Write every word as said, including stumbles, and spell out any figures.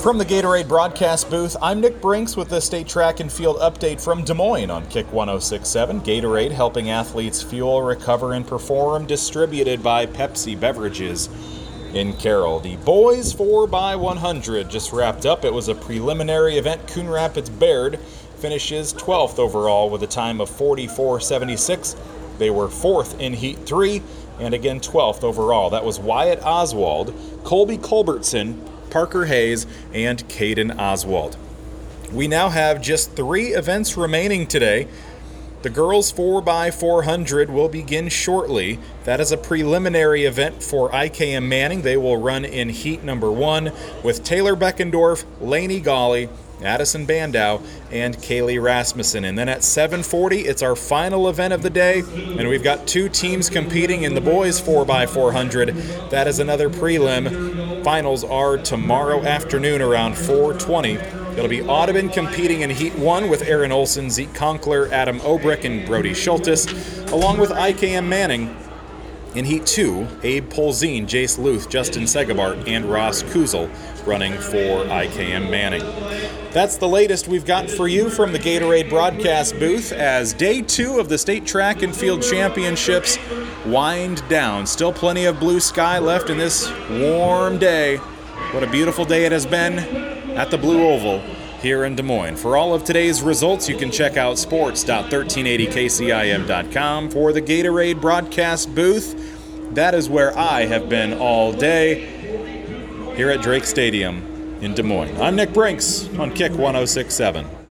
From the Gatorade broadcast booth, I'm Nick Brinks with the State Track and Field update from Des Moines on Kick one oh six point seven. Gatorade, helping athletes fuel, recover, and perform, distributed by Pepsi Beverages in Carroll. The boys four by one hundred just wrapped up. It was a preliminary event. Coon Rapids Baird finishes twelfth overall with a time of forty-four seventy-six. They were fourth in Heat three, and again twelfth overall. That was Wyatt Oswald, Colby Culbertson, Parker Hayes, and Caden Oswald. We now have just three events remaining today. The girls four by four hundred will begin shortly. That is a preliminary event for I K M Manning. They will run in heat number one with Taylor Beckendorf, Lainey Gawley, Addison Bandow, and Kaylee Rasmussen. And then at seven forty, it's our final event of the day, and we've got two teams competing in the boys four by four hundred. That is another prelim. Finals are tomorrow afternoon around four twenty. It'll be Audubon competing in Heat one with Aaron Olson, Zeke Conkler, Adam Obrick, and Brody Schultes, along with I K M Manning. In Heat two, Abe Polzine, Jace Luth, Justin Segabart, and Ross Kuzel running for I K M Manning. That's the latest we've got for you from the Gatorade broadcast booth as day two of the State Track and Field Championships wind down. Still plenty of blue sky left in this warm day. What a beautiful day it has been at the Blue Oval here in Des Moines. For all of today's results, you can check out sports dot thirteen eighty K C I M dot com. For the Gatorade broadcast booth, that is where I have been all day here at Drake Stadium in Des Moines. I'm Nick Brinks on Kick one oh six point seven.